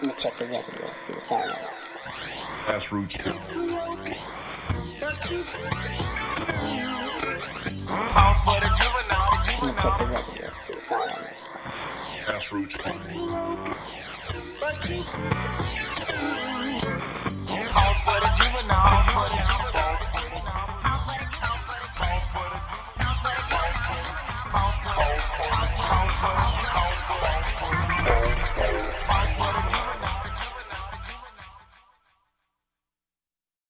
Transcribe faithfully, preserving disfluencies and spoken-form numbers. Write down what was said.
I'm gonna check the record, see what's on it. Grassroots. Pause for the juvenile. I'm gonna check the record, see what's on it. Grassroots.